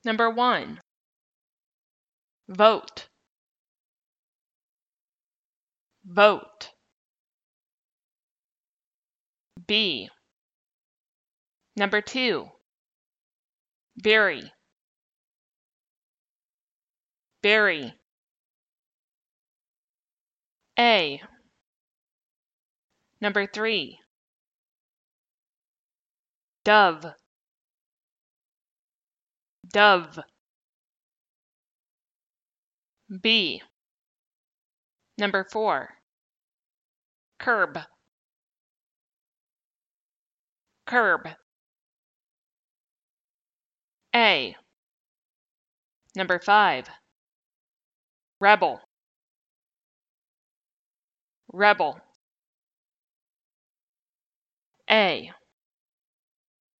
Number 1. Vote. Vote. B. Number 2. Berry. Berry. A. Number 3. Dove. Dove. B. Number 4. Curb. Curb. A. Number 5. Rebel. Rebel. A.